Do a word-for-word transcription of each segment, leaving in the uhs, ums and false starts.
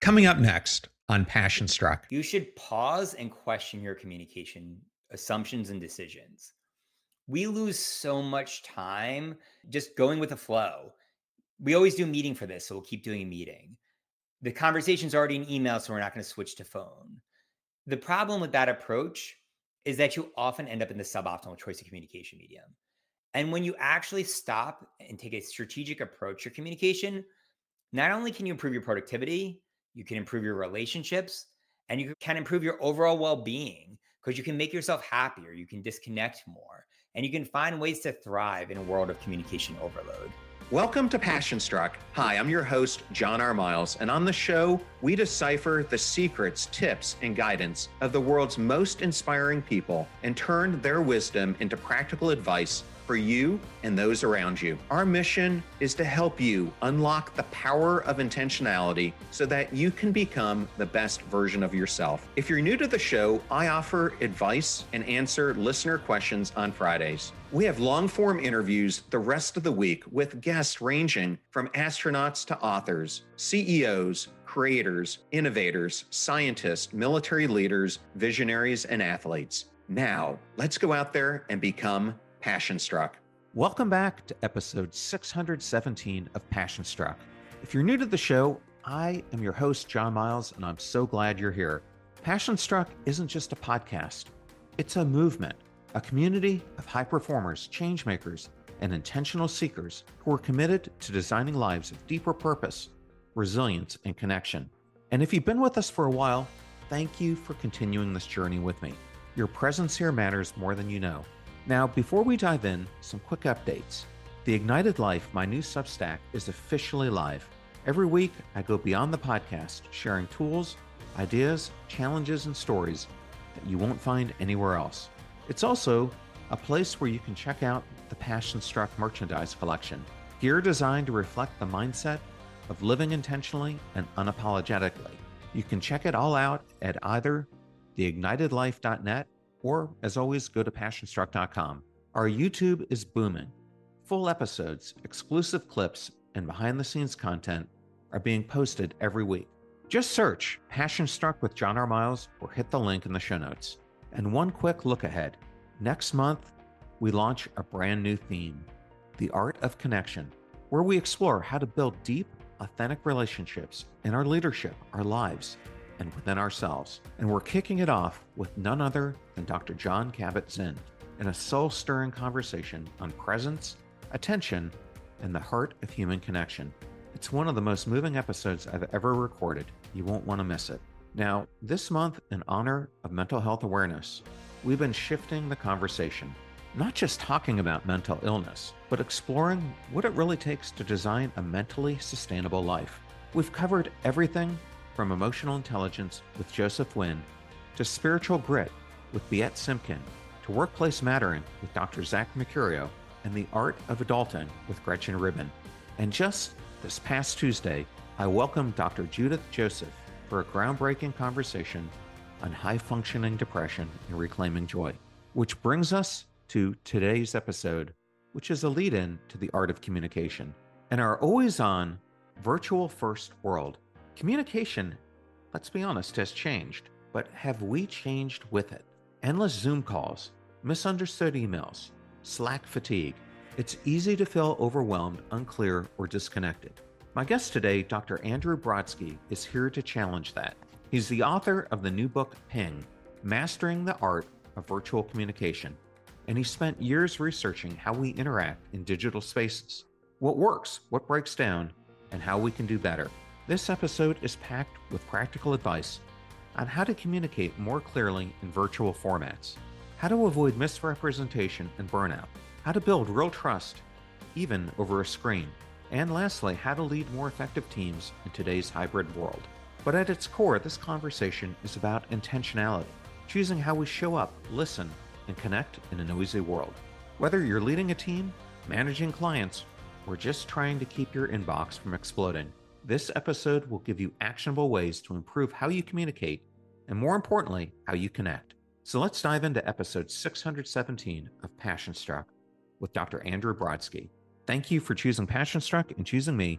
Coming up next on Passion Struck. You should pause and question your communication assumptions and decisions. We lose so much time just going with the flow. We always do meeting for this, so we'll keep doing a meeting. The conversation's already in email, so we're not going to switch to phone. The problem with that approach is that you often end up in the suboptimal choice of communication medium. And when you actually stop and take a strategic approach to your communication, not only can you improve your productivity, you can improve your relationships, and you can improve your overall well-being because you can make yourself happier, you can disconnect more, and you can find ways to thrive in a world of communication overload. Welcome to Passion Struck. Hi, I'm your host, John R. Miles, and on the show, we decipher the secrets, tips, and guidance of the world's most inspiring people and turn their wisdom into practical advice for you and those around you. Our mission is to help you unlock the power of intentionality so that you can become the best version of yourself. If you're new to the show, I offer advice and answer listener questions on Fridays. We have long-form interviews the rest of the week with guests ranging from astronauts to authors, C E Os, creators, innovators, scientists, military leaders, visionaries, and athletes. Now, let's go out there and become Passion Struck. Welcome back to episode six hundred seventeen of Passion Struck. If you're new to the show, I am your host, John Miles, and I'm so glad you're here. Passion Struck isn't just a podcast. It's a movement, a community of high performers, change makers, and intentional seekers who are committed to designing lives of deeper purpose, resilience, and connection. And if you've been with us for a while, thank you for continuing this journey with me. Your presence here matters more than you know. Now, before we dive in, some quick updates. The Ignited Life, my new Substack, is officially live. Every week, I go beyond the podcast, sharing tools, ideas, challenges, and stories that you won't find anywhere else. It's also a place where you can check out the Passion Struck merchandise collection, gear designed to reflect the mindset of living intentionally and unapologetically. You can check it all out at either the ignited life dot net or, as always, go to passion struck dot com. Our YouTube is booming. Full episodes, exclusive clips, and behind-the-scenes content are being posted every week. Just search Passion Struck with John R. Miles or hit the link in the show notes. And one quick look ahead. Next month, we launch a brand new theme, The Art of Connection, where we explore how to build deep, authentic relationships in our leadership, our lives, and within ourselves. And we're kicking it off with none other than Doctor Jon Kabat-Zinn in a soul-stirring conversation on presence, attention, and the heart of human connection. It's one of the most moving episodes I've ever recorded. You won't want to miss it. Now, this month, in honor of mental health awareness, we've been shifting the conversation, not just talking about mental illness, but exploring what it really takes to design a mentally sustainable life. We've covered everything from emotional intelligence with Joseph Wynn, to spiritual grit with Biet Simkin, to workplace mattering with Doctor Zach Mercurio, and the art of adulting with Gretchen Rubin. And just this past Tuesday, I welcomed Doctor Judith Joseph for a groundbreaking conversation on high-functioning depression and reclaiming joy, which brings us to today's episode, which is a lead-in to the art of communication. In our always-on, virtual-first world, communication, let's be honest, has changed, but have we changed with it? Endless Zoom calls, misunderstood emails, Slack fatigue. It's easy to feel overwhelmed, unclear, or disconnected. My guest today, Doctor Andrew Brodsky, is here to challenge that. He's the author of the new book, Ping, Mastering the Art of Virtual Communication, and he spent years researching how we interact in digital spaces, what works, what breaks down, and how we can do better. This episode is packed with practical advice on how to communicate more clearly in virtual formats, how to avoid misrepresentation and burnout, how to build real trust, even over a screen, and lastly, how to lead more effective teams in today's hybrid world. But at its core, this conversation is about intentionality, choosing how we show up, listen, and connect in a noisy world. Whether you're leading a team, managing clients, or just trying to keep your inbox from exploding, this episode will give you actionable ways to improve how you communicate and, more importantly, how you connect. So let's dive into episode six hundred seventeen of Passion Struck with Doctor Andrew Brodsky. Thank you for choosing Passion Struck and choosing me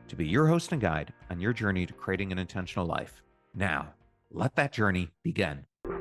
to be your host and guide on your journey to creating an intentional life. Now, let that journey begin.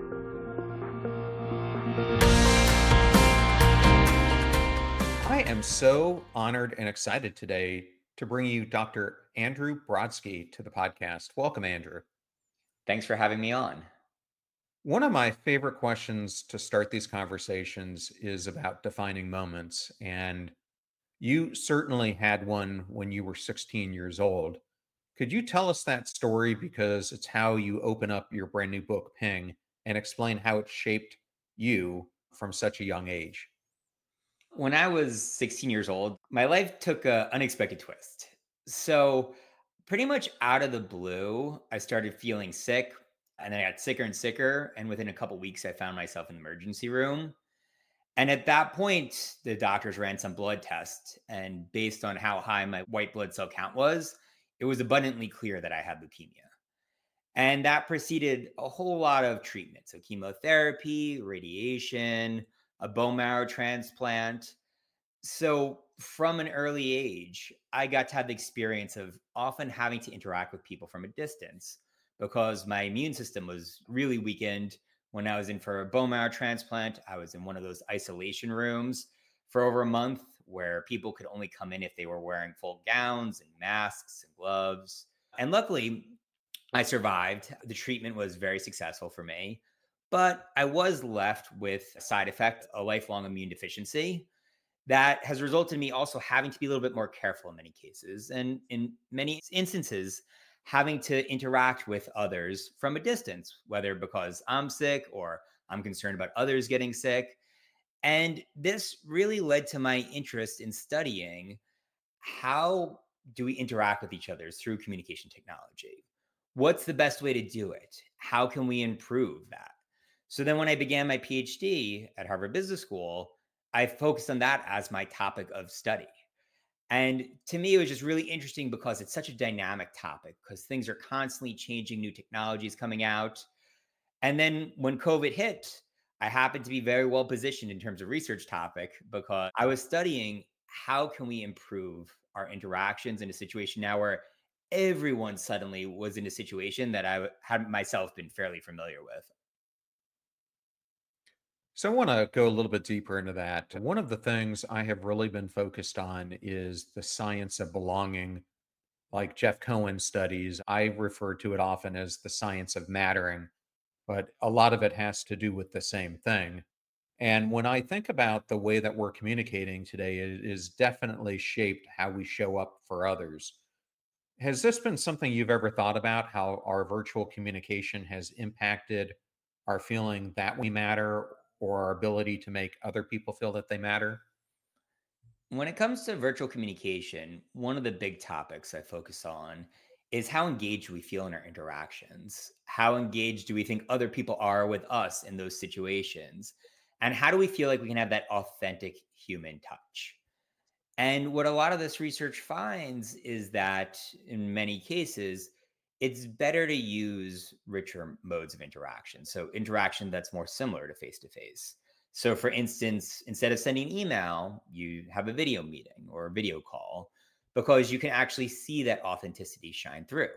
I am so honored and excited today to bring you Doctor Andrew Brodsky to the podcast. Welcome, Andrew. Thanks for having me on. One of my favorite questions to start these conversations is about defining moments. And you certainly had one when you were sixteen years old. Could you tell us that story? Because it's how you open up your brand new book, Ping, and explain how it shaped you from such a young age. When I was sixteen years old, my life took an unexpected twist. So, pretty much out of the blue, I started feeling sick, and then I got sicker and sicker. And within a couple weeks, I found myself in the emergency room. And at that point, the doctors ran some blood tests. And based on how high my white blood cell count was, it was abundantly clear that I had leukemia. And that preceded a whole lot of treatment. So chemotherapy, radiation, a bone marrow transplant. So from an early age, I got to have the experience of often having to interact with people from a distance because my immune system was really weakened. When I was in for a bone marrow transplant, I was in one of those isolation rooms for over a month where people could only come in if they were wearing full gowns and masks and gloves. And luckily, I survived. The treatment was very successful for me, but I was left with a side effect, a lifelong immune deficiency that has resulted in me also having to be a little bit more careful in many cases. And in many instances, having to interact with others from a distance, whether because I'm sick or I'm concerned about others getting sick. And this really led to my interest in studying how do we interact with each other through communication technology? What's the best way to do it? How can we improve that? So then when I began my PhD at Harvard Business School, I focused on that as my topic of study. And to me, it was just really interesting because it's such a dynamic topic because things are constantly changing, new technologies coming out. And then when COVID hit, I happened to be very well positioned in terms of research topic because I was studying how can we improve our interactions in a situation now where everyone suddenly was in a situation that I had myself been fairly familiar with. So I want to go a little bit deeper into that. One of the things I have really been focused on is the science of belonging. Like Jeff Cohen studies, I refer to it often as the science of mattering, but a lot of it has to do with the same thing. And when I think about the way that we're communicating today, it is definitely shaped how we show up for others. Has this been something you've ever thought about, how our virtual communication has impacted our feeling that we matter or our ability to make other people feel that they matter? When it comes to virtual communication, one of the big topics I focus on is how engaged we feel in our interactions. How engaged do we think other people are with us in those situations? And how do we feel like we can have that authentic human touch? And what a lot of this research finds is that in many cases, it's better to use richer modes of interaction. So, interaction that's more similar to face to face. So, for instance, instead of sending email, you have a video meeting or a video call because you can actually see that authenticity shine through.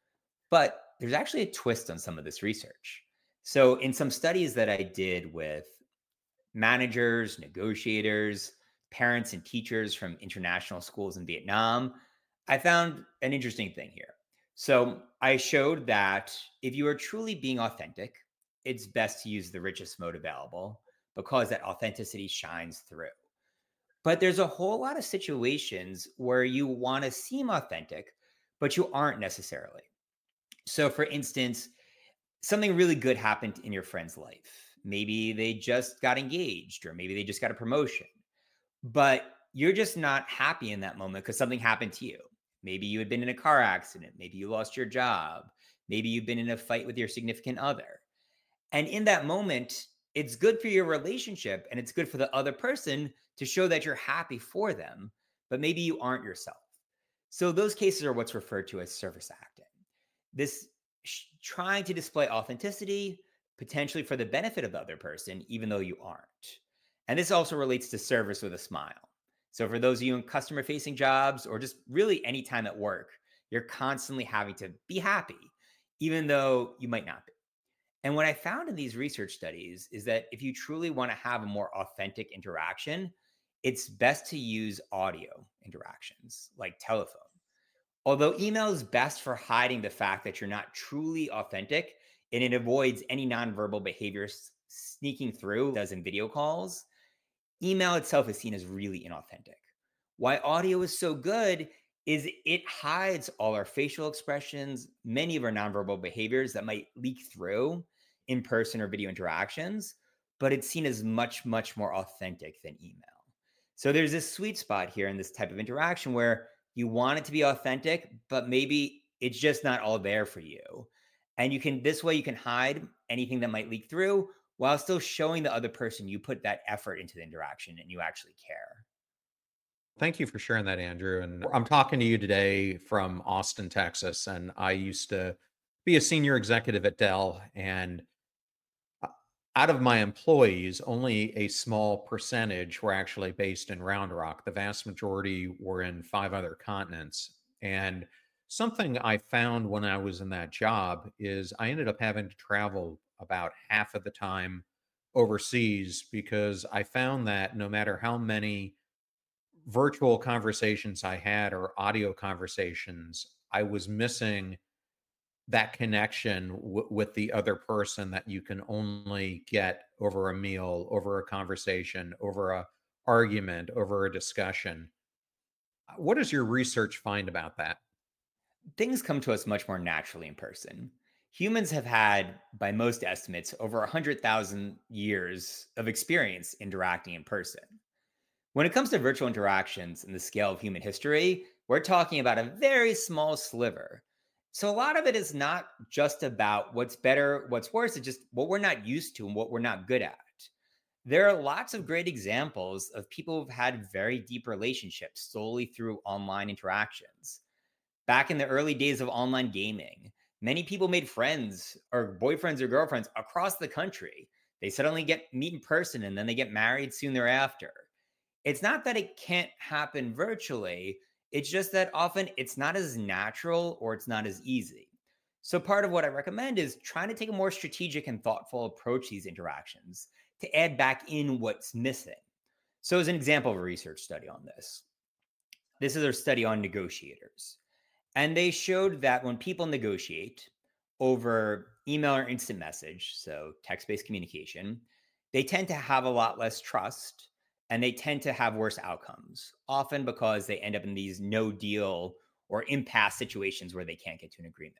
But there's actually a twist on some of this research. So, in some studies that I did with managers, negotiators, parents, and teachers from international schools in Vietnam, I found an interesting thing here. So I showed that if you are truly being authentic, it's best to use the richest mode available because that authenticity shines through. But there's a whole lot of situations where you want to seem authentic, but you aren't necessarily. So, for instance, something really good happened in your friend's life. Maybe they just got engaged, or maybe they just got a promotion, but you're just not happy in that moment because something happened to you. Maybe you had been in a car accident. Maybe you lost your job. Maybe you've been in a fight with your significant other. And in that moment, it's good for your relationship and it's good for the other person to show that you're happy for them, but maybe you aren't yourself. So those cases are what's referred to as surface acting. This sh- trying to display authenticity, potentially for the benefit of the other person, even though you aren't. And this also relates to service with a smile. So for those of you in customer facing jobs or just really any time at work, You're constantly having to be happy, even though you might not be. And what I found in these research studies is that if you truly want to have a more authentic interaction, it's best to use audio interactions like telephone. Although email is best for hiding the fact that you're not truly authentic and it avoids any nonverbal behaviors sneaking through, as in video calls, email itself is seen as really inauthentic. Why audio is so good is it hides all our facial expressions, many of our nonverbal behaviors that might leak through in person or video interactions, but it's seen as much, much more authentic than email. So there's this sweet spot here in this type of interaction where you want it to be authentic, but maybe it's just not all there for you. And you can, this way, you can hide anything that might leak through while still showing the other person you put that effort into the interaction and you actually care. Thank you for sharing that, Andrew. And I'm talking to you today from Austin, Texas. And I used to be a senior executive at Dell. And uh, out of my employees, only a small percentage were actually based in Round Rock. The vast majority were in five other continents. And something I found when I was in that job is I ended up having to travel about half of the time overseas because I found that no matter how many virtual conversations I had or audio conversations, I was missing that connection w- with the other person that you can only get over a meal, over a conversation, over a argument, over a discussion. What does your research find about that? Things come to us much more naturally in person. Humans have had, by most estimates, over one hundred thousand years of experience interacting in person. When it comes to virtual interactions in the scale of human history, we're talking about a very small sliver. So a lot of it is not just about what's better, what's worse, it's just what we're not used to and what we're not good at. There are lots of great examples of people who've had very deep relationships solely through online interactions. Back in the early days of online gaming, many people made friends or boyfriends or girlfriends across the country. They suddenly get meet in person and then they get married soon thereafter. It's not that it can't happen virtually, it's just that often it's not as natural or it's not as easy. So, part of what I recommend is trying to take a more strategic and thoughtful approach to these interactions to add back in what's missing. So, as an example of a research study on this, this is a study on negotiators. And they showed that when people negotiate over email or instant message, so text based communication, they tend to have a lot less trust and they tend to have worse outcomes, often because they end up in these no deal or impasse situations where they can't get to an agreement.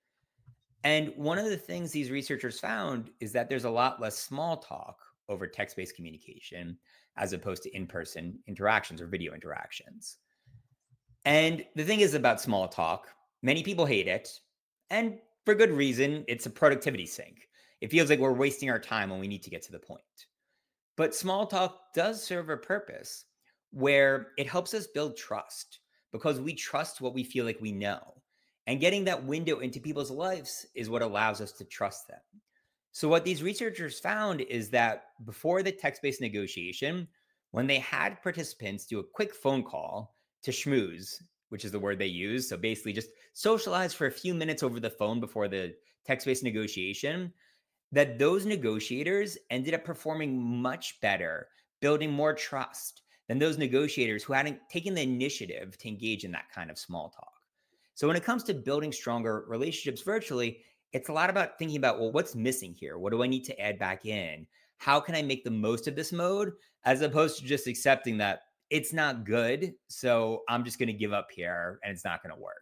And one of the things these researchers found is that there's a lot less small talk over text based communication as opposed to in person interactions or video interactions. And the thing is about small talk, many people hate it. And for good reason, it's a productivity sink. It feels like we're wasting our time when we need to get to the point. But small talk does serve a purpose where it helps us build trust because we trust what we feel like we know. And getting that window into people's lives is what allows us to trust them. So, what these researchers found is that before the text based negotiation, when they had participants do a quick phone call to schmooze, which is the word they use, so basically just socialize for a few minutes over the phone before the text based negotiation, that those negotiators ended up performing much better, building more trust than those negotiators who hadn't taken the initiative to engage in that kind of small talk. So when it comes to building stronger relationships virtually, it's a lot about thinking about, well, what's missing here? What do I need to add back in? How can I make the most of this mode? As opposed to just accepting that it's not good. So I'm just going to give up here and it's not going to work.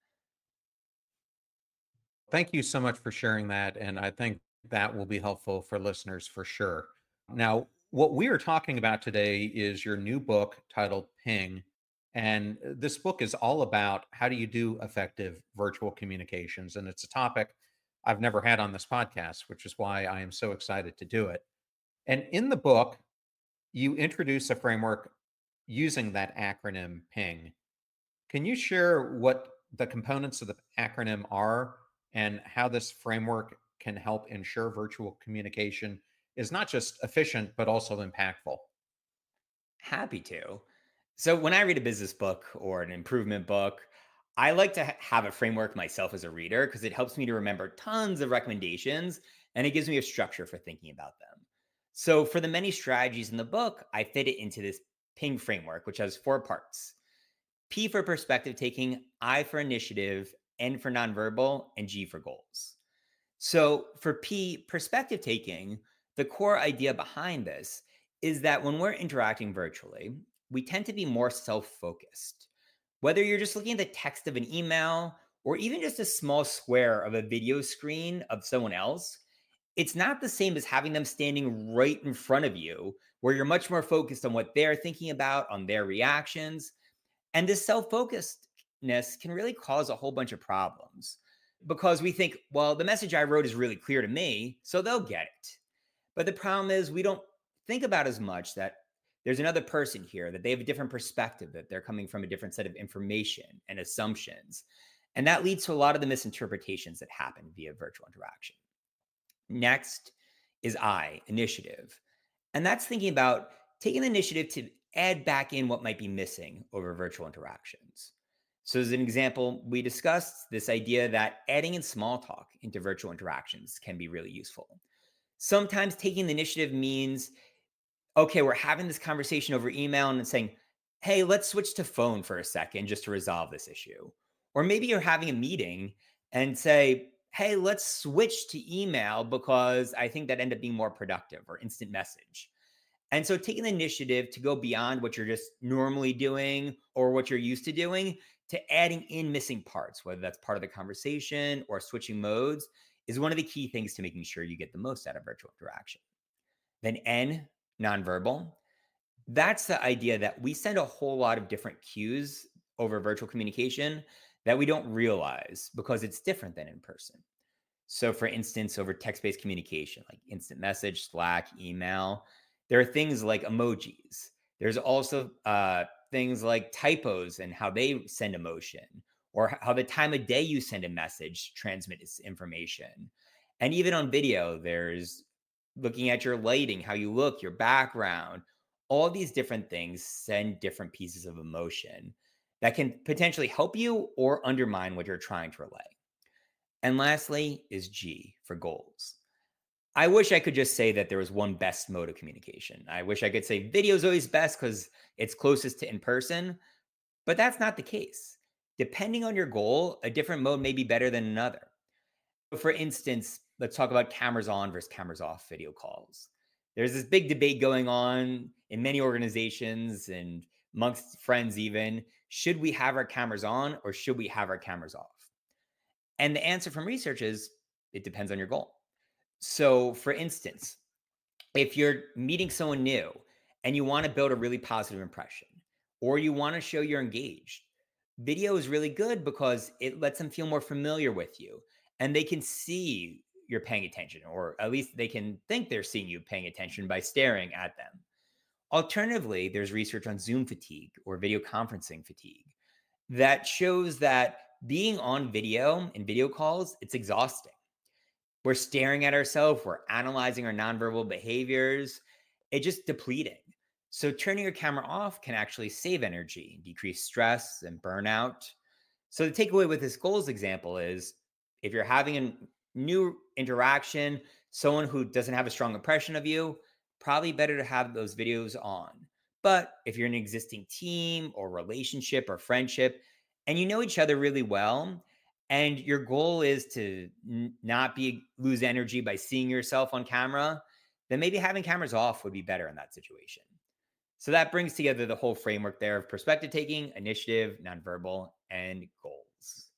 Thank you so much for sharing that. And I think that will be helpful for listeners for sure. Now, what we are talking about today is your new book titled Ping. And this book is all about how do you do effective virtual communications. And it's a topic I've never had on this podcast, which is why I am so excited to do it. And in the book, you introduce a framework using that acronym Ping. Can you share what the components of the acronym are and how this framework can help ensure virtual communication is not just efficient, but also impactful? Happy to. So when I read a business book or an improvement book, I like to ha- have a framework myself as a reader because it helps me to remember tons of recommendations and it gives me a structure for thinking about them. So for the many strategies in the book, I fit it into this PING framework, which has four parts. P for perspective taking, I for initiative, N for nonverbal, and G for goals. So for P, perspective taking, the core idea behind this is that when we're interacting virtually, we tend to be more self-focused. Whether you're just looking at the text of an email or even just a small square of a video screen of someone else, it's not the same as having them standing right in front of you, where you're much more focused on what they're thinking about, on their reactions. And this self focusedness can really cause a whole bunch of problems because we think, well, the message I wrote is really clear to me, so they'll get it. But the problem is, we don't think about as much that there's another person here, that they have a different perspective, that they're coming from a different set of information and assumptions. And that leads to a lot of the misinterpretations that happen via virtual interaction. Next is I, initiative. And that's thinking about taking the initiative to add back in what might be missing over virtual interactions. So as an example, we discussed this idea that adding in small talk into virtual interactions can be really useful. Sometimes taking the initiative means, okay, we're having this conversation over email and saying, hey, let's switch to phone for a second just to resolve this issue. Or maybe you're having a meeting and say, hey, let's switch to email because I think that ended up being more productive, or instant message. And so taking the initiative to go beyond what you're just normally doing or what you're used to doing to adding in missing parts, whether that's part of the conversation or switching modes, is one of the key things to making sure you get the most out of virtual interaction. Then N, nonverbal. That's the idea that we send a whole lot of different cues over virtual communication that we don't realize because it's different than in person. So for instance, over text-based communication, like instant message, Slack, email, there are things like emojis. There's also uh, things like typos and how they send emotion, or how the time of day you send a message transmits information. And even on video, there's looking at your lighting, how you look, your background. All these different things send different pieces of emotion that can potentially help you or undermine what you're trying to relay. And lastly is G for goals. I wish I could just say that there was one best mode of communication. I wish I could say video is always best because it's closest to in person, but that's not the case. Depending on your goal, a different mode may be better than another. For instance, let's talk about cameras on versus cameras off video calls. There's this big debate going on in many organizations and amongst friends even. Should we have our cameras on or should we have our cameras off? And the answer from research is it depends on your goal. So for instance, if you're meeting someone new and you want to build a really positive impression, or you want to show you're engaged, video is really good because it lets them feel more familiar with you and they can see you're paying attention, or at least they can think they're seeing you paying attention by staring at them. Alternatively, there's research on Zoom fatigue or video conferencing fatigue that shows that being on video in video calls, it's exhausting. We're staring at ourselves, we're analyzing our nonverbal behaviors. It's just depleting. So turning your camera off can actually save energy, decrease stress and burnout. So the takeaway with this goals example is if you're having a new interaction, someone who doesn't have a strong impression of you, probably better to have those videos on. But if you're in an existing team or relationship or friendship, and you know each other really well, and your goal is to n- not be lose energy by seeing yourself on camera, then maybe having cameras off would be better in that situation. So that brings together the whole framework there of perspective taking, initiative, nonverbal, and goals.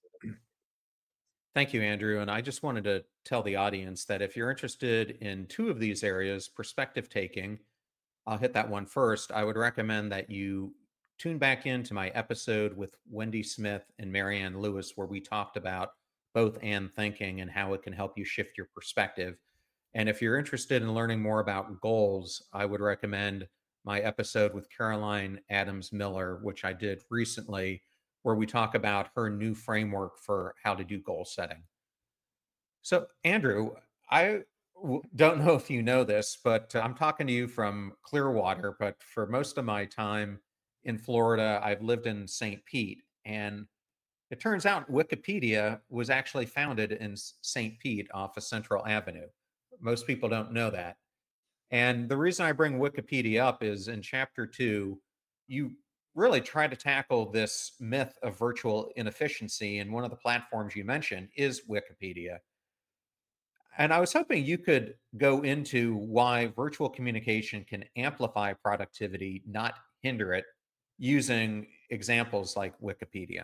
Thank you, Andrew. And I just wanted to tell the audience that if you're interested in two of these areas, perspective taking, I'll hit that one first. I would recommend that you tune back into my episode with Wendy Smith and Marianne Lewis, where we talked about both and thinking and how it can help you shift your perspective. And if you're interested in learning more about goals, I would recommend my episode with Caroline Adams Miller, which I did recently, where we talk about her new framework for how to do goal setting. So, Andrew, I w- don't know if you know this, but uh, I'm talking to you from Clearwater, but for most of my time in Florida, I've lived in Saint Pete. And It turns out Wikipedia was actually founded in Saint Pete off of Central Avenue. Most people don't know that. And the reason I bring Wikipedia up is in chapter two, you really try to tackle this myth of virtual inefficiency. And one of the platforms you mentioned is Wikipedia. And I was hoping you could go into why virtual communication can amplify productivity, not hinder it, using examples like Wikipedia.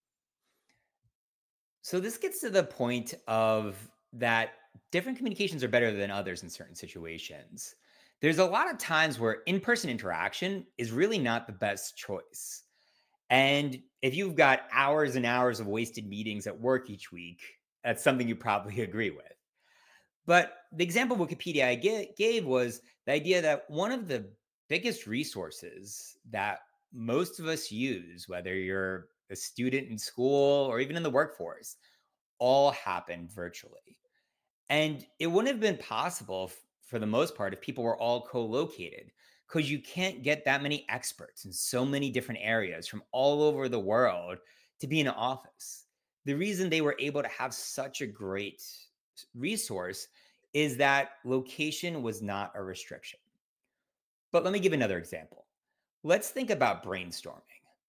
So this gets to the point of that different communications are better than others in certain situations. There's a lot of times where in-person interaction is really not the best choice. And if you've got hours and hours of wasted meetings at work each week, that's something you probably agree with. But the example Wikipedia I ga- gave was the idea that one of the biggest resources that most of us use, whether you're a student in school or even in the workforce, all happened virtually. And it wouldn't have been possible f- for the most part if people were all co located, because you can't get that many experts in so many different areas from all over the world to be in an office. The reason they were able to have such a great s- resource is that location was not a restriction. But let me give another example. Let's think about brainstorming.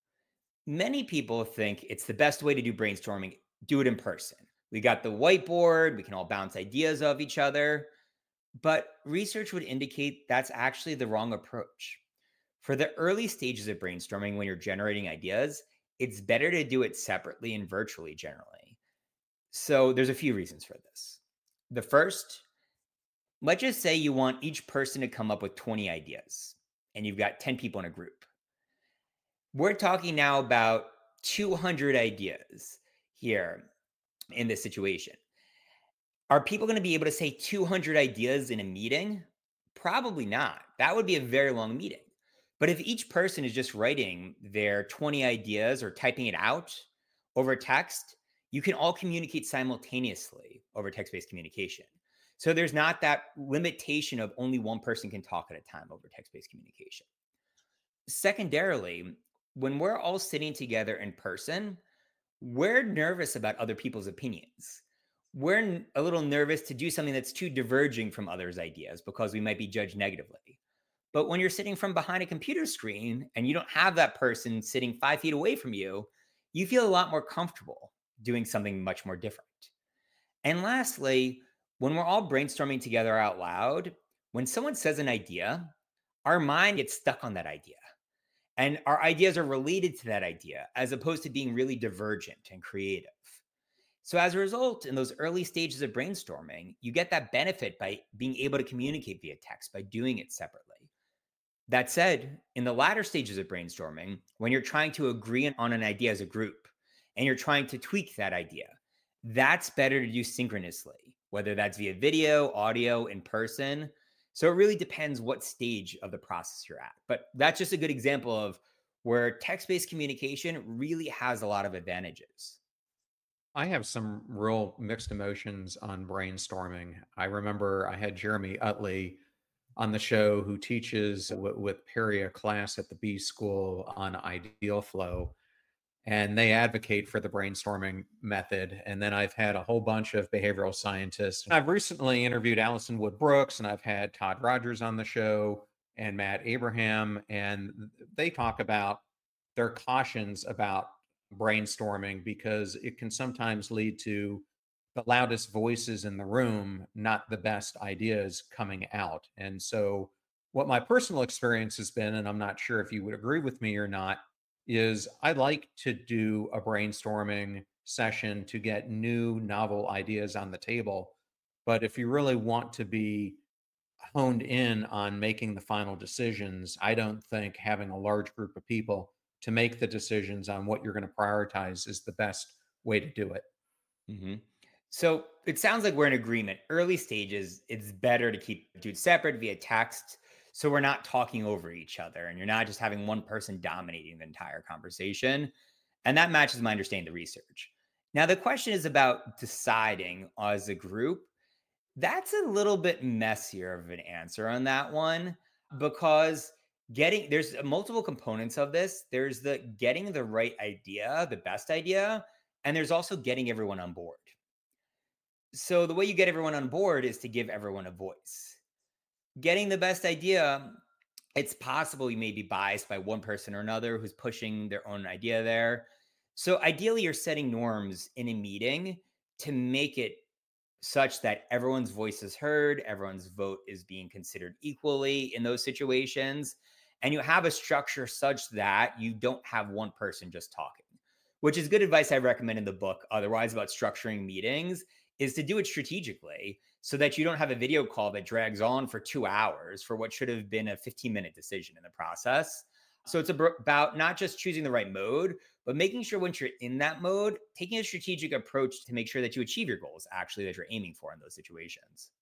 Many people think it's the best way to do brainstorming, do it in person. We got the whiteboard, we can all bounce ideas off each other, but research would indicate that's actually the wrong approach. For the early stages of brainstorming, when you're generating ideas, it's better to do it separately and virtually generally. So there's a few reasons for this. The first, let's just say you want each person to come up with twenty ideas and you've got ten people in a group. We're talking now about two hundred ideas here in this situation. Are people going to be able to say two hundred ideas in a meeting? Probably not. That would be a very long meeting. But if each person is just writing their twenty ideas or typing it out over text, you can all communicate simultaneously over text based communication. So there's not that limitation of only one person can talk at a time over text based communication. Secondarily, when we're all sitting together in person, we're nervous about other people's opinions. We're n- a little nervous to do something that's too diverging from others' ideas because we might be judged negatively. But when you're sitting from behind a computer screen and you don't have that person sitting five feet away from you, you feel a lot more comfortable doing something much more different. And lastly, when we're all brainstorming together out loud, when someone says an idea, our mind gets stuck on that idea. And our ideas are related to that idea as opposed to being really divergent and creative. So, as a result, in those early stages of brainstorming, you get that benefit by being able to communicate via text, by doing it separately. That said, in the latter stages of brainstorming, when you're trying to agree on an idea as a group and you're trying to tweak that idea, that's better to do synchronously, whether that's via video, audio, in person. So it really depends what stage of the process you're at. But that's just a good example of where text based communication really has a lot of advantages. I have some real mixed emotions on brainstorming. I remember I had Jeremy Utley on the show who teaches w- with Perry a class at the B School on ideal flow, and they advocate for the brainstorming method. And then I've had a whole bunch of behavioral scientists. I've recently interviewed Allison Wood Brooks, and I've had Todd Rogers on the show and Matt Abraham, and they talk about their cautions about brainstorming because it can sometimes lead to the loudest voices in the room, not the best ideas coming out. And so, what my personal experience has been, and I'm not sure if you would agree with me or not, is I like to do a brainstorming session to get new, novel ideas on the table. But if you really want to be honed in on making the final decisions, I don't think having a large group of people to make the decisions on what you're going to prioritize is the best way to do it. hmm So it sounds like we're in agreement. Early stages, it's better to keep dudes separate via text. So we're not talking over each other and you're not just having one person dominating the entire conversation. And that matches my understanding of the research. Now, the question is about deciding as a group. That's a little bit messier of an answer on that one because getting there's multiple components of this. There's the getting the right idea, the best idea, And there's also getting everyone on board. So the way you get everyone on board is to give everyone a voice. Getting the best idea, it's possible you may be biased by one person or another who's pushing their own idea there. So ideally, you're setting norms in a meeting to make it such that everyone's voice is heard, everyone's vote is being considered equally in those situations. And you have a structure such that you don't have one person just talking, which is good advice I recommend in the book, otherwise, about structuring meetings, is to do it strategically so that you don't have a video call that drags on for two hours for what should have been a fifteen minute decision in the process. So it's about not just choosing the right mode, but making sure once you're in that mode, taking a strategic approach to make sure that you achieve your goals actually that you're aiming for in those situations.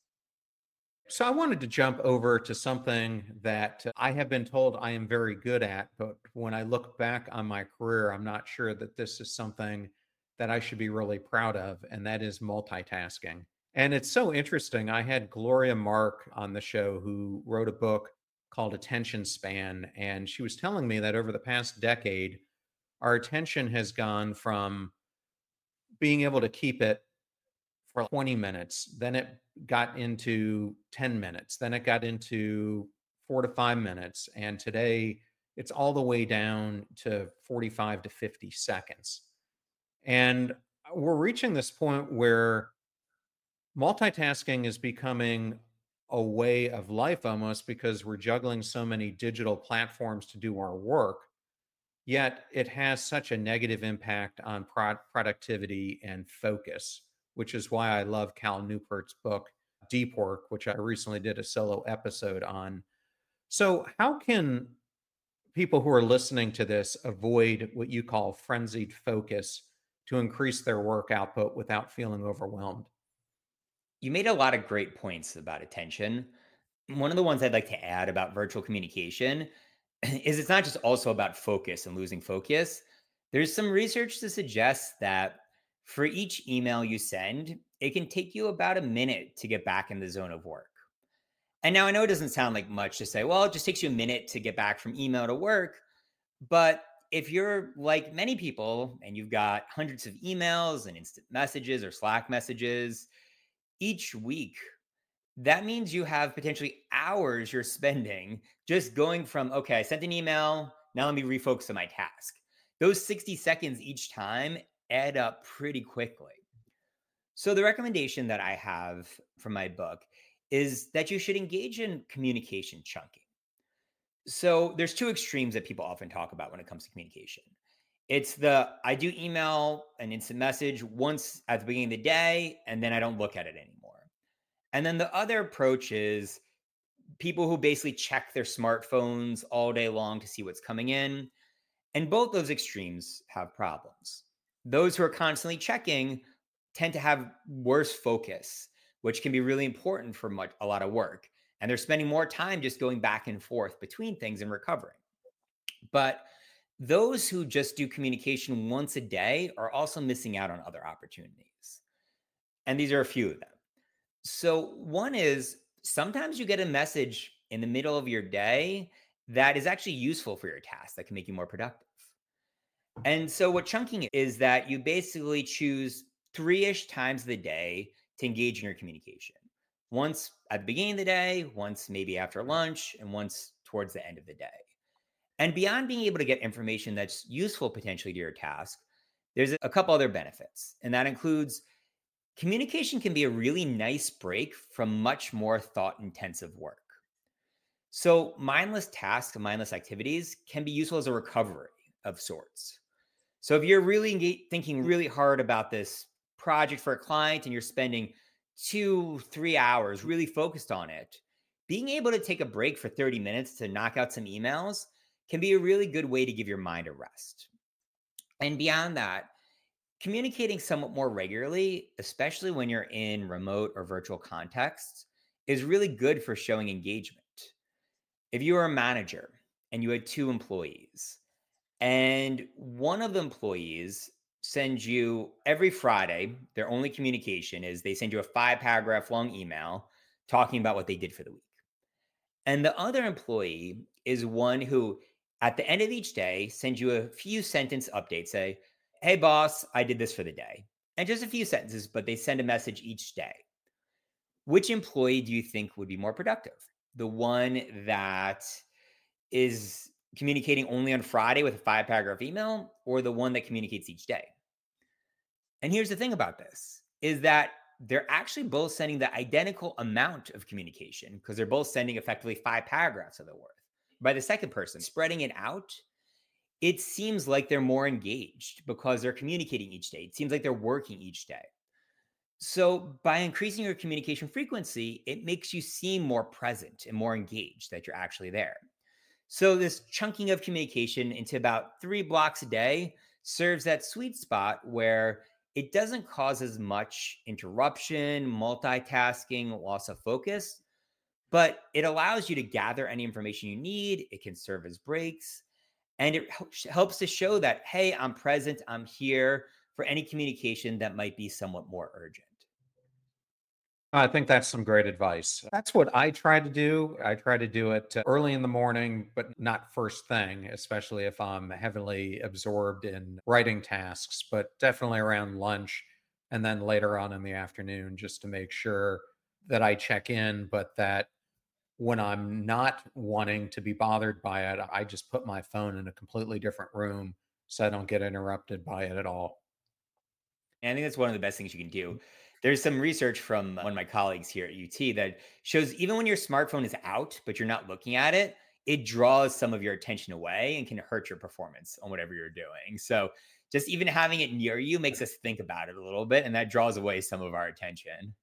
So I wanted to jump over to something that I have been told I am very good at, but when I look back on my career, I'm not sure that this is something that I should be really proud of, and that is multitasking. And it's so interesting. I had Gloria Mark on the show who wrote a book called Attention Span, and she was telling me that over the past decade, our attention has gone from being able to keep it for twenty minutes, then it got into ten minutes, then it got into four to five minutes, and today it's all the way down to forty-five to fifty seconds. And we're reaching this point where multitasking is becoming a way of life almost because we're juggling so many digital platforms to do our work, yet it has such a negative impact on pro- productivity and focus, which is why I love Cal Newport's book, Deep Work, which I recently did a solo episode on. So, how can people who are listening to this avoid what you call frenzied focus to increase their work output without feeling overwhelmed? You made a lot of great points about attention. One of the ones I'd like to add about virtual communication is it's not just also about focus and losing focus. There's some research to suggest that for each email you send, it can take you about a minute to get back in the zone of work. And now I know it doesn't sound like much to say, well, it just takes you a minute to get back from email to work. But if you're like many people and you've got hundreds of emails and instant messages or Slack messages each week, that means you have potentially hours you're spending just going from, okay, I sent an email, now let me refocus on my task. Those sixty seconds each time add up pretty quickly. So the recommendation that I have from my book is that you should engage in communication chunking. So there's two extremes that people often talk about when it comes to communication. It's the I do email an instant message once at the beginning of the day, and then I don't look at it anymore. And then the other approach is people who basically check their smartphones all day long to see what's coming in. And both those extremes have problems. Those who are constantly checking tend to have worse focus, which can be really important for much, a lot of work. And they're spending more time just going back and forth between things and recovering. But those who just do communication once a day are also missing out on other opportunities. And these are a few of them. So one is sometimes you get a message in the middle of your day that is actually useful for your task that can make you more productive. And so what chunking is that you basically choose three-ish times of the day to engage in your communication. Once at the beginning of the day, once maybe after lunch, and once towards the end of the day. And beyond being able to get information that's useful potentially to your task, there's a couple other benefits. And that includes communication can be a really nice break from much more thought intensive work. So mindless tasks and mindless activities can be useful as a recovery of sorts. So if you're really engage- thinking really hard about this project for a client and you're spending two, three hours really focused on it, being able to take a break for thirty minutes to knock out some emails can be a really good way to give your mind a rest. And beyond that, communicating somewhat more regularly, especially when you're in remote or virtual contexts, is really good for showing engagement. If you are a manager and you had two employees, and one of the employees sends you every Friday, their only communication is they send you a five paragraph long email talking about what they did for the week. And the other employee is one who, at the end of each day, sends you a few sentence updates, say, hey, boss, I did this for the day. And just a few sentences, but they send a message each day. Which employee do you think would be more productive? The one that is communicating only on Friday with a five paragraph email, or the one that communicates each day? And here's the thing about this is that they're actually both sending the identical amount of communication because they're both sending effectively five paragraphs of their worth. By the second person, spreading it out, it seems like they're more engaged because they're communicating each day. It seems like they're working each day. So by increasing your communication frequency, it makes you seem more present and more engaged that you're actually there. So this chunking of communication into about three blocks a day serves that sweet spot where it doesn't cause as much interruption, multitasking, loss of focus, but it allows you to gather any information you need. It can serve as breaks, and it helps to show that, hey, I'm present, I'm here for any communication that might be somewhat more urgent. I think that's some great advice. That's what I try to do. I try to do it uh, early in the morning, but not first thing, especially if I'm heavily absorbed in writing tasks, but definitely around lunch and then later on in the afternoon, just to make sure that I check in, but that when I'm not wanting to be bothered by it, I just put my phone in a completely different room so I don't get interrupted by it at all. And I think that's one of the best things you can do. There's some research from one of my colleagues here at U T that shows even when your smartphone is out, but you're not looking at it, it draws some of your attention away and can hurt your performance on whatever you're doing. So just even having it near you makes us think about it a little bit, and that draws away some of our attention.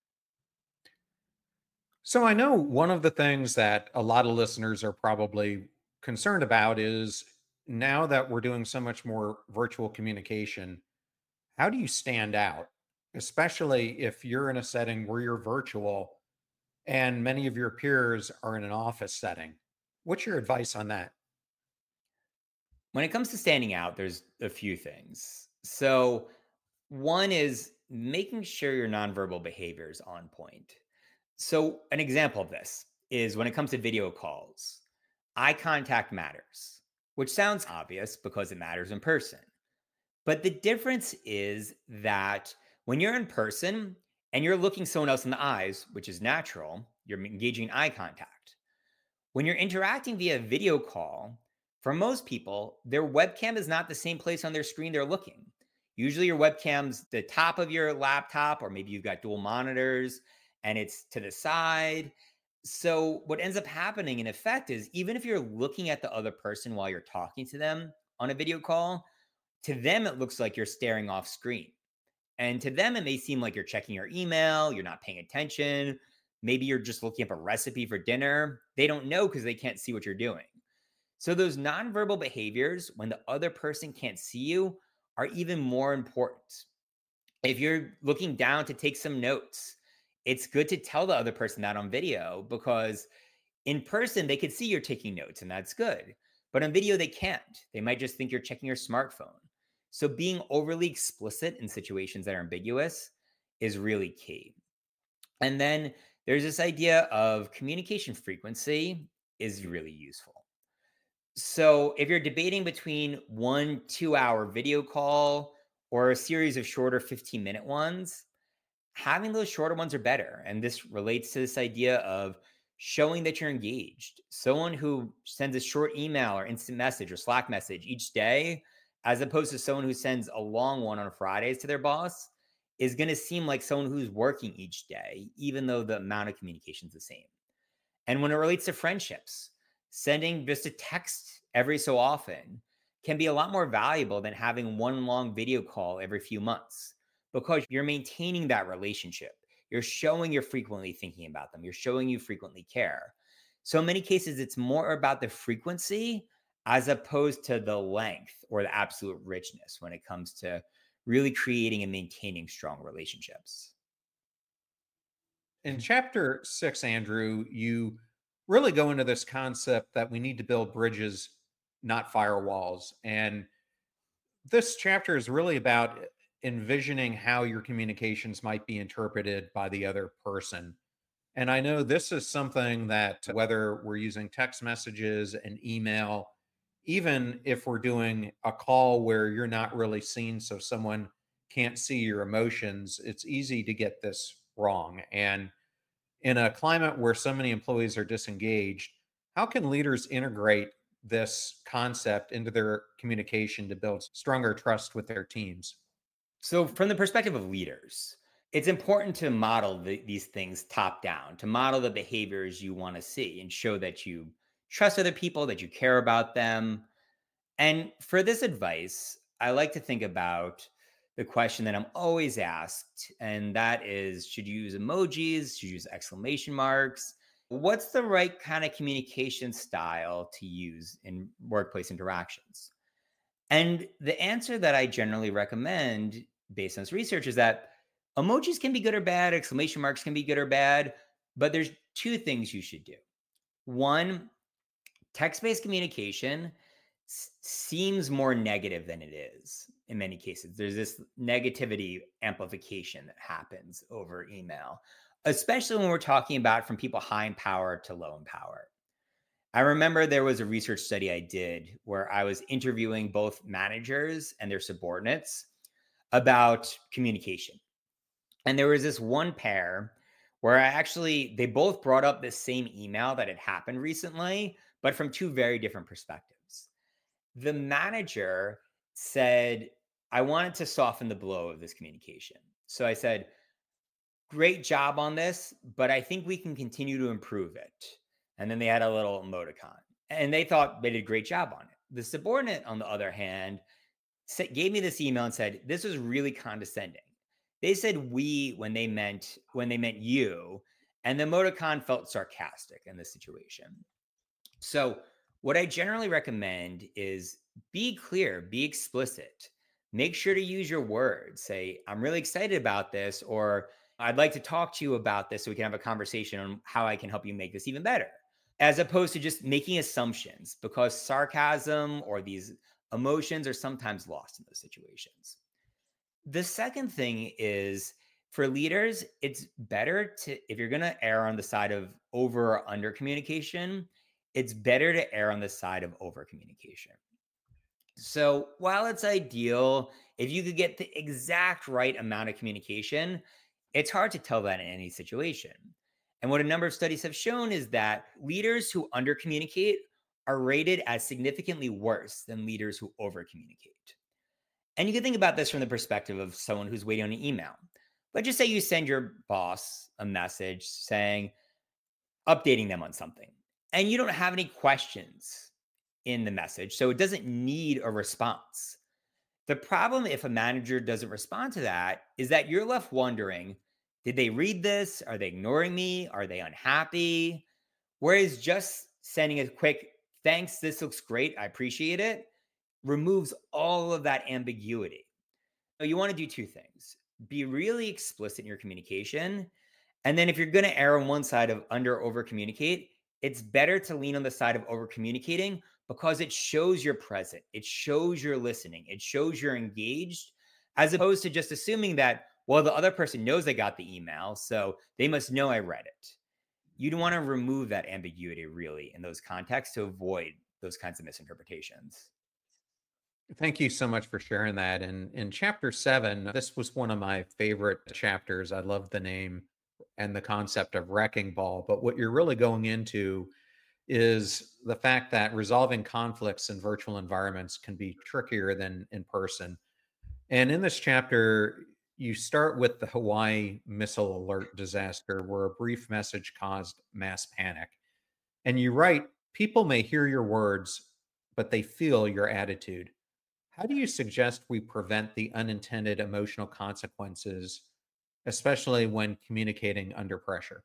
So I know one of the things that a lot of listeners are probably concerned about is now that we're doing so much more virtual communication, how do you stand out? Especially if you're in a setting where you're virtual and many of your peers are in an office setting. What's your advice on that? When it comes to standing out, there's a few things. So, one is making sure your nonverbal behavior is on point. So, an example of this is when it comes to video calls, eye contact matters, which sounds obvious because it matters in person. But the difference is that when you're in person and you're looking someone else in the eyes, which is natural, you're engaging in eye contact. When you're interacting via video call, for most people, their webcam is not the same place on their screen they're looking. Usually your webcam's the top of your laptop, or maybe you've got dual monitors and it's to the side. So what ends up happening in effect is even if you're looking at the other person while you're talking to them on a video call, to them it looks like you're staring off screen. And to them, it may seem like you're checking your email, you're not paying attention. Maybe you're just looking up a recipe for dinner. They don't know because they can't see what you're doing. So those nonverbal behaviors, when the other person can't see you, are even more important. If you're looking down to take some notes, it's good to tell the other person that on video because in person, they could see you're taking notes and that's good. But on video, they can't. They might just think you're checking your smartphone. So being overly explicit in situations that are ambiguous is really key. And then there's this idea of communication frequency is really useful. So if you're debating between one two hour video call or a series of shorter fifteen minute ones, having those shorter ones are better. And this relates to this idea of showing that you're engaged. Someone who sends a short email or instant message or Slack message each day, as opposed to someone who sends a long one on Fridays to their boss, is going to seem like someone who's working each day, even though the amount of communication is the same. And when it relates to friendships, sending just a text every so often can be a lot more valuable than having one long video call every few months because you're maintaining that relationship. You're showing you're frequently thinking about them. You're showing you frequently care. So in many cases, it's more about the frequency as opposed to the length or the absolute richness when it comes to really creating and maintaining strong relationships. In chapter six, Andrew, you really go into this concept that we need to build bridges, not firewalls. And this chapter is really about envisioning how your communications might be interpreted by the other person. And I know this is something that whether we're using text messages and email, even if we're doing a call where you're not really seen, so someone can't see your emotions, it's easy to get this wrong. And in a climate where so many employees are disengaged, how can leaders integrate this concept into their communication to build stronger trust with their teams? So, from the perspective of leaders, it's important to model the, these things top down, to model the behaviors you want to see and show that you trust other people, that you care about them. And for this advice, I like to think about the question that I'm always asked, and that is, should you use emojis? Should you use exclamation marks? What's the right kind of communication style to use in workplace interactions? And the answer that I generally recommend based on this research is that emojis can be good or bad, exclamation marks can be good or bad, but there's two things you should do. One, text-based communication s- seems more negative than it is in many cases. There's this negativity amplification that happens over email, especially when we're talking about from people high in power to low in power. I remember there was a research study I did where I was interviewing both managers and their subordinates about communication. And there was this one pair where I actually, they both brought up this same email that had happened recently, but from two very different perspectives. The manager said, I wanted to soften the blow of this communication. So I said, great job on this, but I think we can continue to improve it. And then they had a little emoticon and they thought they did a great job on it. The subordinate, on the other hand, sa- gave me this email and said, this was really condescending. They said we when they meant when they meant you, and the emoticon felt sarcastic in this situation. So, what I generally recommend is be clear, be explicit. Make sure to use your words. Say, I'm really excited about this, or I'd like to talk to you about this so we can have a conversation on how I can help you make this even better, as opposed to just making assumptions, because sarcasm or these emotions are sometimes lost in those situations. The second thing is for leaders, it's better to, if you're going to err on the side of over or under communication, it's better to err on the side of over communication. So while it's ideal, if you could get the exact right amount of communication, it's hard to tell that in any situation. And what a number of studies have shown is that leaders who under communicate are rated as significantly worse than leaders who over communicate. And you can think about this from the perspective of someone who's waiting on an email. Let's just say you send your boss a message saying, updating them on something, and you don't have any questions in the message. So it doesn't need a response. The problem if a manager doesn't respond to that is that you're left wondering, did they read this? Are they ignoring me? Are they unhappy? Whereas just sending a quick, thanks, this looks great, I appreciate it, removes all of that ambiguity. So you want to do two things. Be really explicit in your communication. And then if you're going to err on one side of under over communicate, it's better to lean on the side of over communicating because it shows you're present. It shows you're listening. It shows you're engaged, as opposed to just assuming that, well, the other person knows I got the email, so they must know I read it. You'd want to remove that ambiguity really in those contexts to avoid those kinds of misinterpretations. Thank you so much for sharing that. And in chapter seven, this was one of my favorite chapters. I love the name and the concept of wrecking ball. But what you're really going into is the fact that resolving conflicts in virtual environments can be trickier than in person. And in this chapter, you start with the Hawaii missile alert disaster, where a brief message caused mass panic. And you write, people may hear your words, but they feel your attitude. How do you suggest we prevent the unintended emotional consequences, especially when communicating under pressure?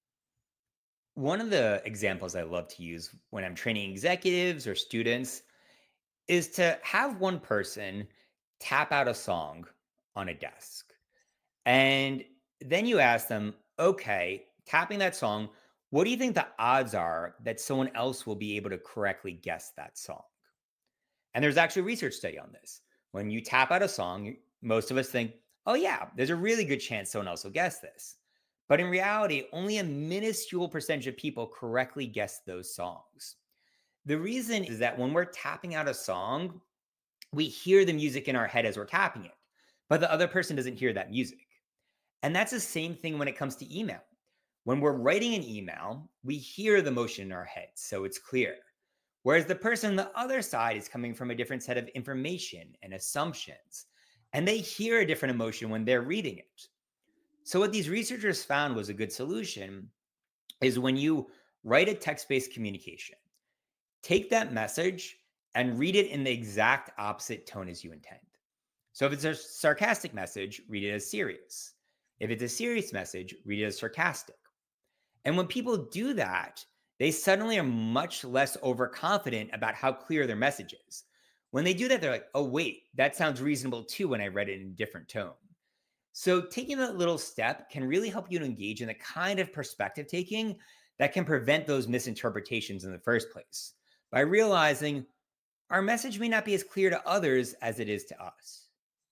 One of the examples I love to use when I'm training executives or students is to have one person tap out a song on a desk. And then you ask them, okay, tapping that song, what do you think the odds are that someone else will be able to correctly guess that song? And there's actually a research study on this. When you tap out a song, most of us think, oh, yeah, there's a really good chance someone else will guess this. But in reality, only a minuscule percentage of people correctly guess those songs. The reason is that when we're tapping out a song, we hear the music in our head as we're tapping it, but the other person doesn't hear that music. And that's the same thing when it comes to email. When we're writing an email, we hear the motion in our heads, so it's clear. Whereas the person on the other side is coming from a different set of information and assumptions, and they hear a different emotion when they're reading it. So what these researchers found was a good solution is when you write a text-based communication, take that message and read it in the exact opposite tone as you intend. So if it's a sarcastic message, read it as serious. If it's a serious message, read it as sarcastic. And when people do that, they suddenly are much less overconfident about how clear their message is. When they do that, they're like, oh, wait, that sounds reasonable too when I read it in a different tone. So taking that little step can really help you to engage in the kind of perspective taking that can prevent those misinterpretations in the first place by realizing our message may not be as clear to others as it is to us.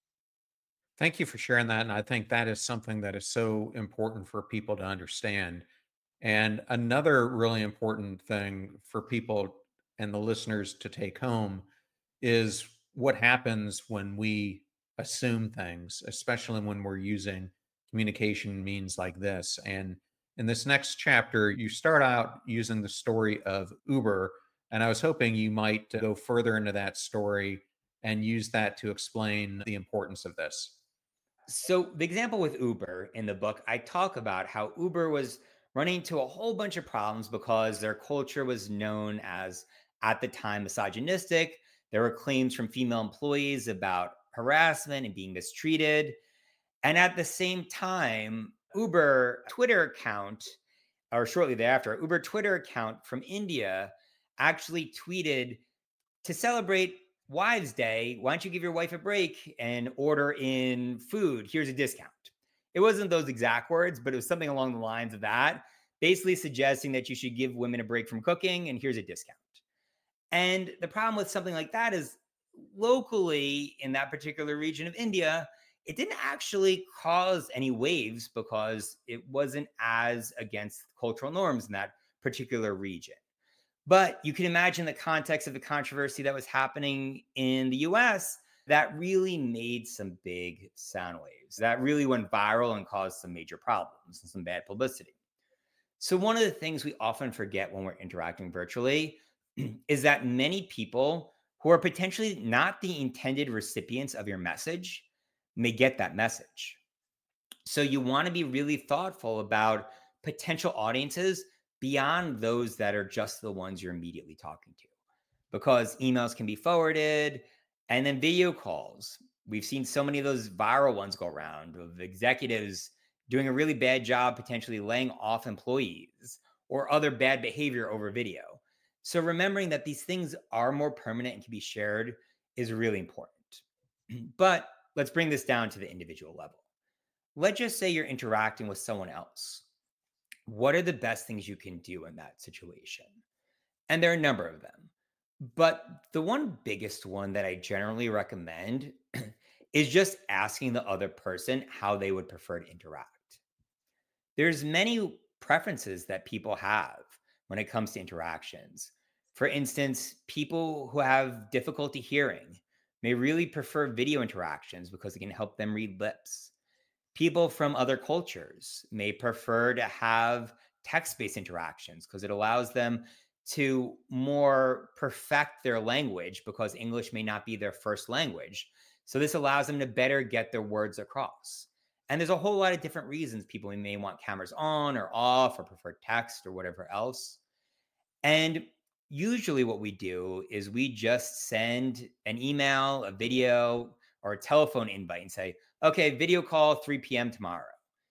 Thank you for sharing that. And I think that is something that is so important for people to understand. And another really important thing for people and the listeners to take home is what happens when we assume things, especially when we're using communication means like this. And in this next chapter, you start out using the story of Uber. And I was hoping you might go further into that story and use that to explain the importance of this. So the example with Uber in the book, I talk about how Uber was running into a whole bunch of problems because their culture was known as, at the time, misogynistic. There were claims from female employees about harassment and being mistreated. And at the same time, Uber Twitter account, or shortly thereafter, Uber Twitter account from India actually tweeted, to celebrate Wives' Day, why don't you give your wife a break and order in food? Here's a discount. It wasn't those exact words, but it was something along the lines of that, basically suggesting that you should give women a break from cooking and here's a discount. And the problem with something like that is locally in that particular region of India, it didn't actually cause any waves because it wasn't as against cultural norms in that particular region. But you can imagine the context of the controversy that was happening in the U S that really made some big sound waves, that really went viral and caused some major problems and some bad publicity. So one of the things we often forget when we're interacting virtually is that many people who are potentially not the intended recipients of your message may get that message. So you want to be really thoughtful about potential audiences beyond those that are just the ones you're immediately talking to, because emails can be forwarded and then video calls. We've seen so many of those viral ones go around of executives doing a really bad job, potentially laying off employees or other bad behavior over video. So remembering that these things are more permanent and can be shared is really important. But let's bring this down to the individual level. Let's just say you're interacting with someone else. What are the best things you can do in that situation? And there are a number of them. But the one biggest one that I generally recommend is just asking the other person how they would prefer to interact. There's many preferences that people have when it comes to interactions. For instance, people who have difficulty hearing may really prefer video interactions because it can help them read lips. People from other cultures may prefer to have text-based interactions because it allows them to more perfect their language because English may not be their first language. So this allows them to better get their words across. And there's a whole lot of different reasons people may want cameras on or off or prefer text or whatever else. And usually what we do is we just send an email, a video, or a telephone invite and say, okay, video call three p.m. tomorrow.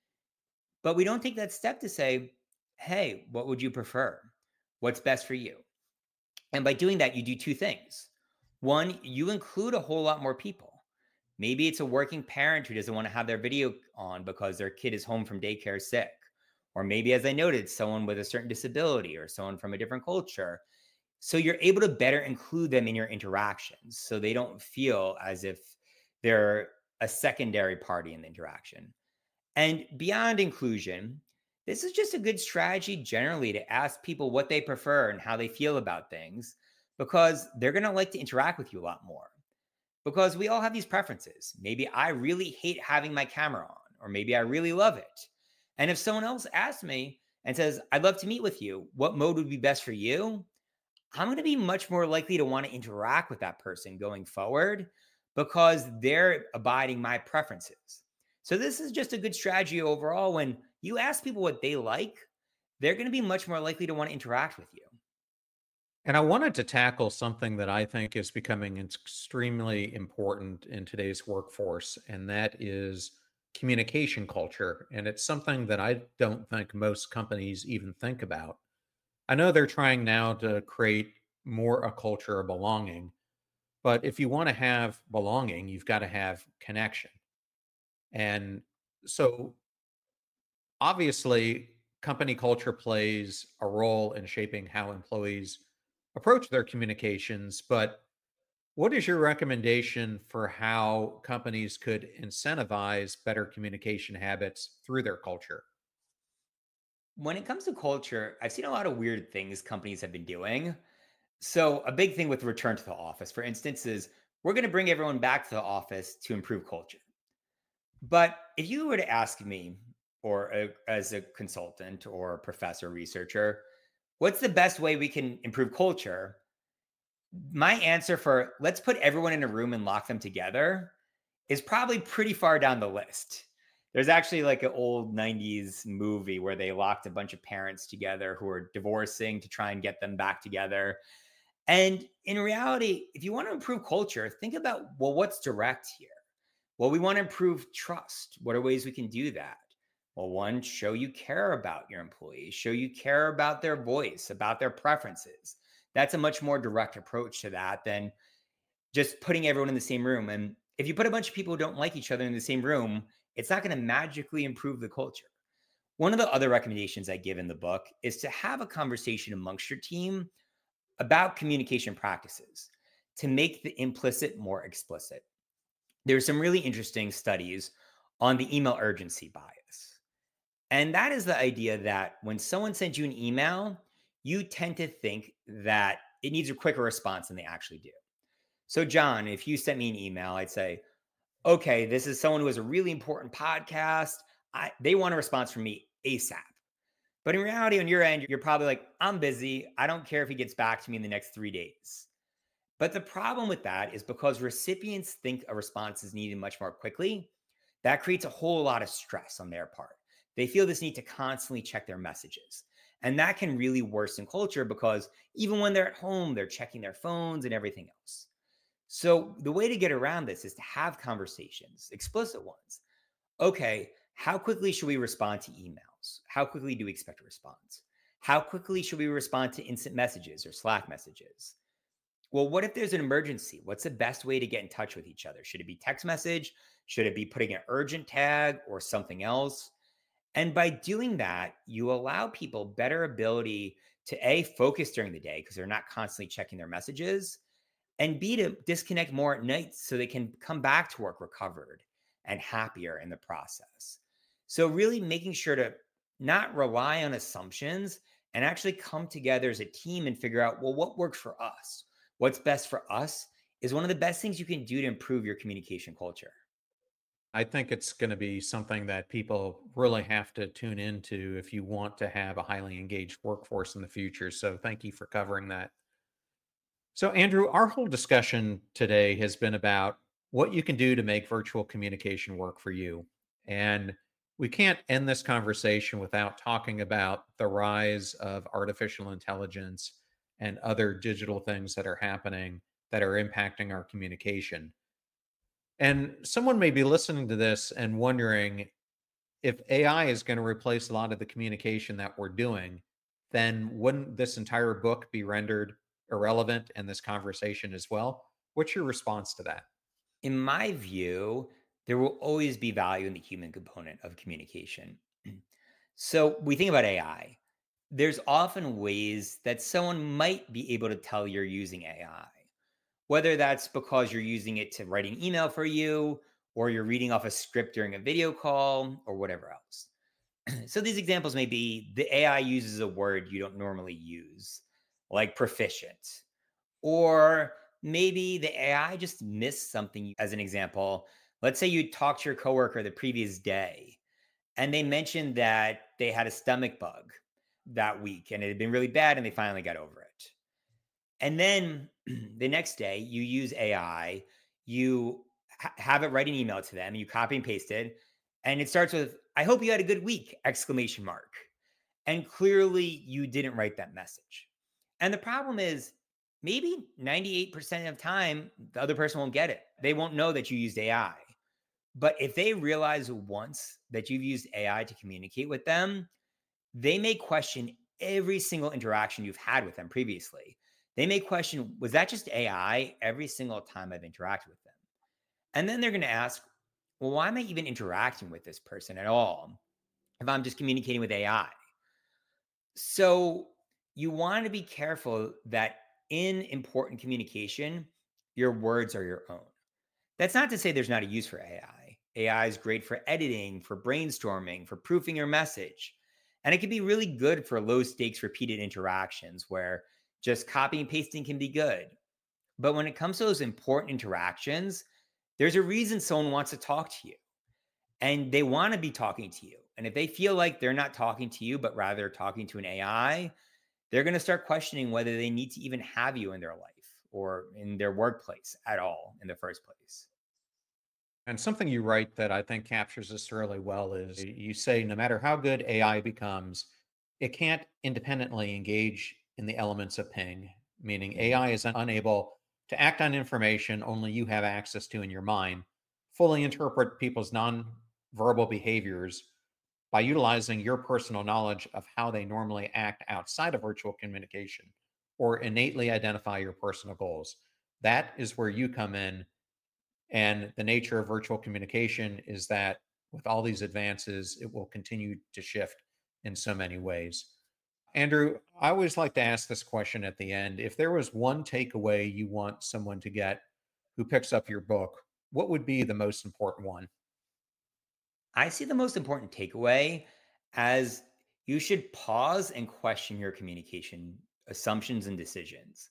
But we don't take that step to say, hey, what would you prefer? What's best for you? And by doing that, you do two things. One, you include a whole lot more people. Maybe it's a working parent who doesn't want to have their video on because their kid is home from daycare sick. Or maybe, as I noted, someone with a certain disability or someone from a different culture. So you're able to better include them in your interactions so they don't feel as if they're a secondary party in the interaction. And beyond inclusion, this is just a good strategy generally to ask people what they prefer and how they feel about things, because they're going to like to interact with you a lot more. Because we all have these preferences. Maybe I really hate having my camera on, or maybe I really love it. And if someone else asks me and says, I'd love to meet with you, what mode would be best for you? I'm going to be much more likely to want to interact with that person going forward because they're abiding my preferences. So this is just a good strategy overall. When you ask people what they like, they're going to be much more likely to want to interact with you. And I wanted to tackle something that I think is becoming extremely important in today's workforce, and that is communication culture. And it's something that I don't think most companies even think about. I know they're trying now to create more a culture of belonging, but if you want to have belonging, you've got to have connection. And so obviously, company culture plays a role in shaping how employees approach their communications. But what is your recommendation for how companies could incentivize better communication habits through their culture? When it comes to culture, I've seen a lot of weird things companies have been doing. So, a big thing with return to the office, for instance, is we're going to bring everyone back to the office to improve culture. But if you were to ask me, or a, as a consultant or a professor researcher, what's the best way we can improve culture? My answer for let's put everyone in a room and lock them together is probably pretty far down the list. There's actually like an old nineties movie where they locked a bunch of parents together who are divorcing to try and get them back together. And in reality, if you want to improve culture, think about, well, what's direct here? Well, we want to improve trust. What are ways we can do that? Well, one, show you care about your employees, show you care about their voice, about their preferences. That's a much more direct approach to that than just putting everyone in the same room. And if you put a bunch of people who don't like each other in the same room, it's not going to magically improve the culture. One of the other recommendations I give in the book is to have a conversation amongst your team about communication practices to make the implicit more explicit. There's some really interesting studies on the email urgency bias. And that is the idea that when someone sends you an email, you tend to think that it needs a quicker response than they actually do. So, John, if you sent me an email, I'd say, okay, this is someone who has a really important podcast. I, they want a response from me ASAP. But in reality, on your end, you're probably like, I'm busy. I don't care if he gets back to me in the next three days. But the problem with that is because recipients think a response is needed much more quickly, that creates a whole lot of stress on their part. They feel this need to constantly check their messages. And that can really worsen culture because even when they're at home, they're checking their phones and everything else. So the way to get around this is to have conversations, explicit ones. Okay, how quickly should we respond to emails? How quickly do we expect a response? How quickly should we respond to instant messages or Slack messages? Well, what if there's an emergency? What's the best way to get in touch with each other? Should it be text message? Should it be putting an urgent tag or something else? And by doing that, you allow people better ability to A, focus during the day because they're not constantly checking their messages, and B, to disconnect more at night so they can come back to work recovered and happier in the process. So really making sure to not rely on assumptions and actually come together as a team and figure out, well, what works for us? What's best for us is one of the best things you can do to improve your communication culture. I think it's going to be something that people really have to tune into if you want to have a highly engaged workforce in the future. So thank you for covering that. So, Andrew, our whole discussion today has been about what you can do to make virtual communication work for you. And we can't end this conversation without talking about the rise of artificial intelligence and other digital things that are happening that are impacting our communication. And someone may be listening to this and wondering if A I is going to replace a lot of the communication that we're doing, then wouldn't this entire book be rendered irrelevant in this conversation as well? What's your response to that? In my view, there will always be value in the human component of communication. So we think about A I. There's often ways that someone might be able to tell you're using A I, whether that's because you're using it to write an email for you, or you're reading off a script during a video call, or whatever else. So these examples may be the A I uses a word you don't normally use, like proficient, Or maybe the A I just missed something. As an example, let's say you talked to your coworker the previous day and they mentioned that they had a stomach bug that week and it had been really bad and they finally got over it. And then the next day you use A I, you ha- have it write an email to them, you copy and paste it, and it starts with, I hope you had a good week, exclamation mark. And clearly you didn't write that message. And the problem is maybe ninety-eight percent of the time, the other person won't get it. They won't know that you used A I. But if they realize once that you've used A I to communicate with them, they may question every single interaction you've had with them previously. They may question, was that just A I every single time I've interacted with them? And then they're going to ask, well, why am I even interacting with this person at all if I'm just communicating with A I? So you want to be careful that in important communication, your words are your own. That's not to say there's not a use for A I. A I is great for editing, for brainstorming, for proofing your message. And it can be really good for low stakes repeated interactions where just copy and pasting can be good. But when it comes to those important interactions, there's a reason someone wants to talk to you and they want to be talking to you. And if they feel like they're not talking to you, but rather talking to an A I, they're going to start questioning whether they need to even have you in their life or in their workplace at all in the first place. And something you write that I think captures this really well is you say no matter how good A I becomes, it can't independently engage in the elements of ping, meaning A I is unable to act on information only you have access to in your mind, fully interpret people's non-verbal behaviors by utilizing your personal knowledge of how they normally act outside of virtual communication, or innately identify your personal goals. That is where you come in. And the nature of virtual communication is that with all these advances, it will continue to shift in so many ways. Andrew, I always like to ask this question at the end. If there was one takeaway you want someone to get who picks up your book, what would be the most important one? I see the most important takeaway as you should pause and question your communication assumptions and decisions.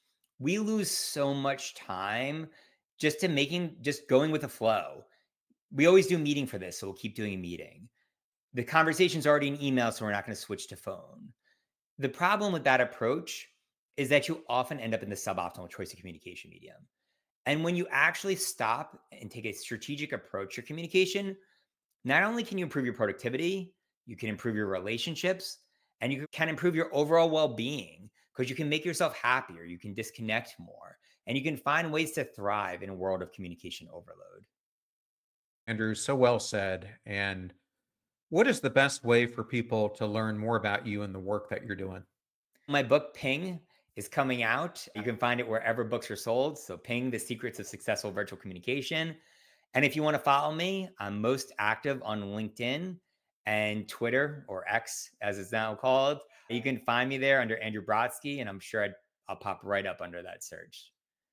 We lose so much time just to making, just going with the flow. We always do meeting for this, so we'll keep doing a meeting. The conversation's already in email, so we're not going to switch to phone. The problem with that approach is that you often end up in the suboptimal choice of communication medium. And when you actually stop and take a strategic approach to communication, not only can you improve your productivity, you can improve your relationships, and you can improve your overall well-being because you can make yourself happier, you can disconnect more, and you can find ways to thrive in a world of communication overload. Andrew, so well said. And what is the best way for people to learn more about you and the work that you're doing? My book, Ping, is coming out. You can find it wherever books are sold. So Ping, The Secrets of Successful Virtual Communication. And if you want to follow me, I'm most active on LinkedIn and Twitter, or X as it's now called. You can find me there under Andrew Brodsky, and I'm sure I'd, I'll pop right up under that search.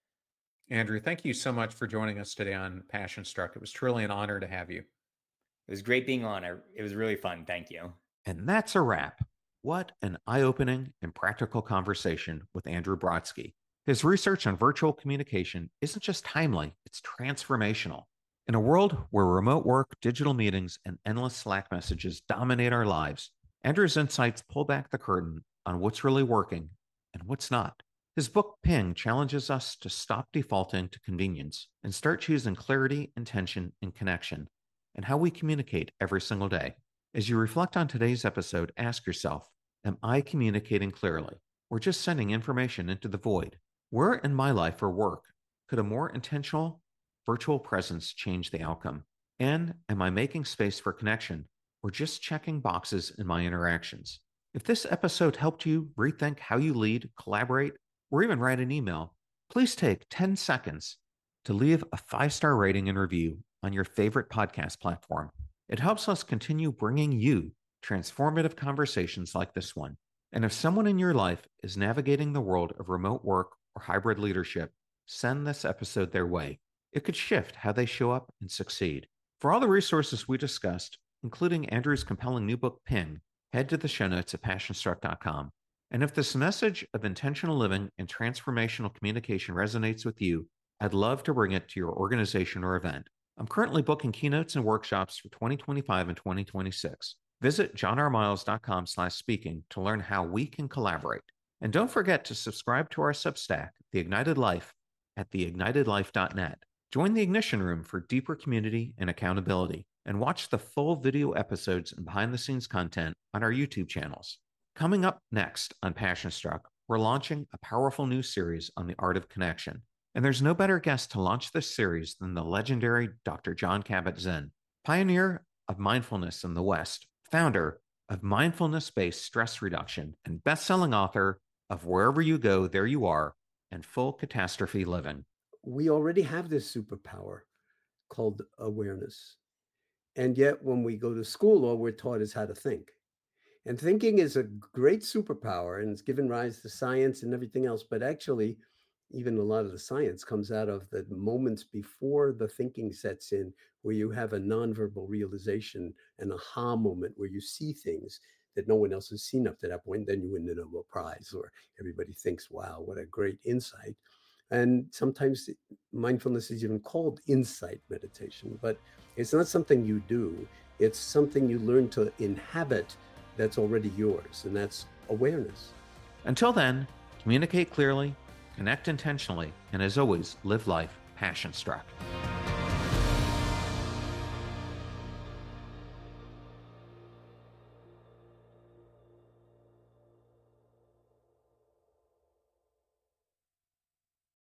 Andrew, thank you so much for joining us today on Passion Struck. It was truly an honor to have you. It was great being on. It was really fun. Thank you. And that's a wrap. What an eye-opening and practical conversation with Andrew Brodsky. His research on virtual communication isn't just timely, it's transformational. In a world where remote work, digital meetings, and endless Slack messages dominate our lives, Andrew's insights pull back the curtain on what's really working and what's not. His book, Ping, challenges us to stop defaulting to convenience and start choosing clarity, intention, and connection in how we communicate every single day. As you reflect on today's episode, ask yourself, am I communicating clearly or just sending information into the void? Where in my life or work could a more intentional virtual presence change the outcome? And am I making space for connection or just checking boxes in my interactions? If this episode helped you rethink how you lead, collaborate, or even write an email, please take ten seconds to leave a five-star rating and review on your favorite podcast platform. It helps us continue bringing you transformative conversations like this one. And if someone in your life is navigating the world of remote work or hybrid leadership, send this episode their way. It could shift how they show up and succeed. For all the resources we discussed, including Andrew's compelling new book, Ping, head to the show notes at passion struck dot com. And if this message of intentional living and transformational communication resonates with you, I'd love to bring it to your organization or event. I'm currently booking keynotes and workshops for twenty twenty-five and twenty twenty-six. Visit johnrmiles.com slash speaking to learn how we can collaborate. And don't forget to subscribe to our Substack, The Ignited Life, at the ignited life dot net. Join the Ignition Room for deeper community and accountability, and watch the full video episodes and behind-the-scenes content on our YouTube channels. Coming up next on Passion Struck, we're launching a powerful new series on the art of connection. And there's no better guest to launch this series than the legendary Doctor Jon Kabat-Zinn, pioneer of mindfulness in the West, founder of mindfulness-based stress reduction, and best-selling author of Wherever You Go, There You Are, and Full Catastrophe Living. We already have this superpower called awareness. And yet when we go to school, all we're taught is how to think. And thinking is a great superpower, and it's given rise to science and everything else. But actually, even a lot of the science comes out of the moments before the thinking sets in, where you have a nonverbal realization, an aha moment where you see things that no one else has seen up to that point. Then you win the Nobel Prize, or everybody thinks, wow, what a great insight. And sometimes mindfulness is even called insight meditation, but it's not something you do. It's something you learn to inhabit that's already yours, and that's awareness. Until then, communicate clearly, connect intentionally, and as always, live life passion-struck.